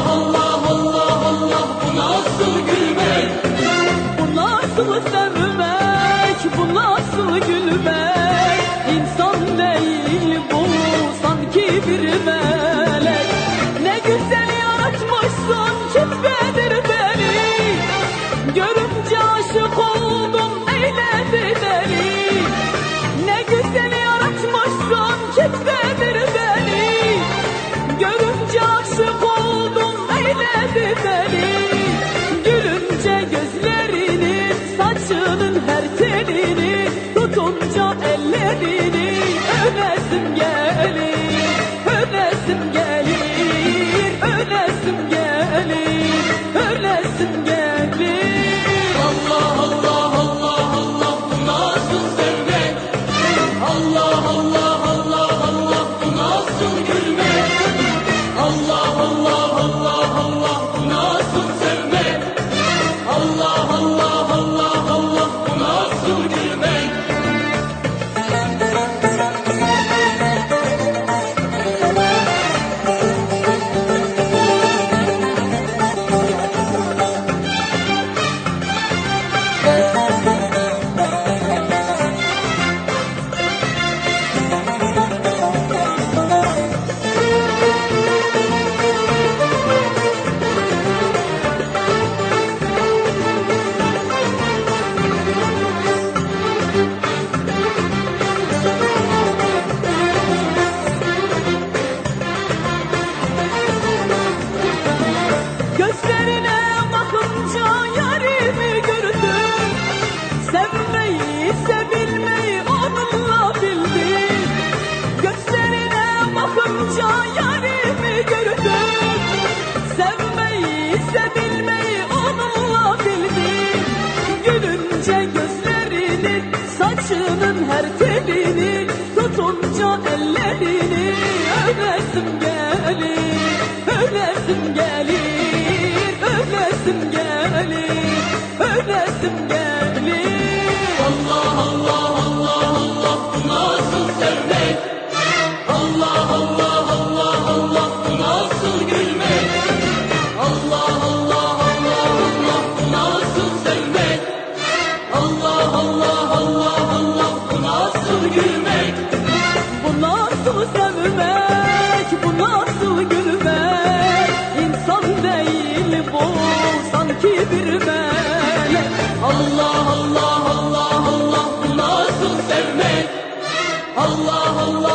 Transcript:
Allah Allah Allah, bu nasıl gülmek? Bu nasıl sevmek, bu nasıl gülmek? İnsan değil bu, sanki bir melek. Ne güzel yaratmışsın, kitledir beni. Görünce aşık oldum, eyledi deli. Ne güzel yaratmışsın, kitledir beni. Görünce aşık oldum, eyledi deli. Gülünce gözlerini, saçının her telini, tutunca ellerini, ölesim gelir, ölesim gelir, ölesim gelir, ölesim gelir. Allah Allah Allah Allah, bu nasıl sevmek? Allah Allah Allah Allah, bu nasıl gülmek? Allah Allah Allah Allah, bu nasıl sevmek? Allah Allah Allah Allah, bu nasıl gülmek? Gözlerine bakınca yarimi gördüm. Sevmeyi, sevilmeyi onunla bildim. Gözlerine bakınca yarimi gördüm. Sevmeyi, sevilmeyi onunla bildim. Gülünce gözlerini, saçının her telini, tutunca ellerini, ölesim gelir, ölesim gelir, ölesim gelir, ölesim gelir. Allah Allah Allah Allah, bu nasıl sevmek? Allah Allah Allah Allah, bu nasıl gülmek? Allah Allah Allah Allah, bu nasıl sevmek? Allah Allah Allah Allah, bu nasıl gülmek? Bu nasıl sevmek, bu nasıl gülmek? İnsan değil bu, sanki bir melek. Allah Allah Allah Allah, bu nasıl sevmek? Allah Allah